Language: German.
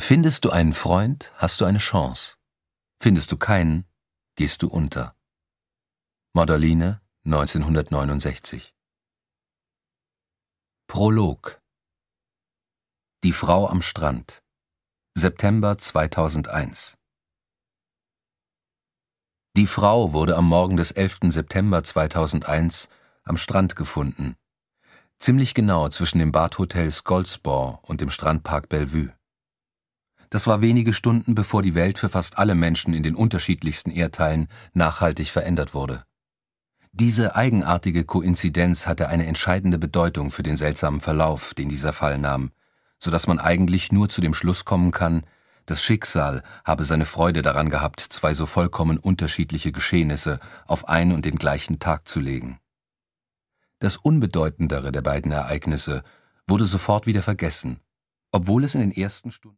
Findest du einen Freund, hast du eine Chance. Findest du keinen, gehst du unter. Morderline, 1969. Prolog. Die Frau am Strand. September 2001. Die Frau wurde am Morgen des 11. September 2001 am Strand gefunden. Ziemlich genau zwischen dem Badhotel Scholsbord und dem Strandpark Bellevue. Das war wenige Stunden, bevor die Welt für fast alle Menschen in den unterschiedlichsten Erdteilen nachhaltig verändert wurde. Diese eigenartige Koinzidenz hatte eine entscheidende Bedeutung für den seltsamen Verlauf, den dieser Fall nahm, so dass man eigentlich nur zu dem Schluss kommen kann, das Schicksal habe seine Freude daran gehabt, zwei so vollkommen unterschiedliche Geschehnisse auf ein und den gleichen Tag zu legen. Das unbedeutendere der beiden Ereignisse wurde sofort wieder vergessen, obwohl es in den ersten Stunden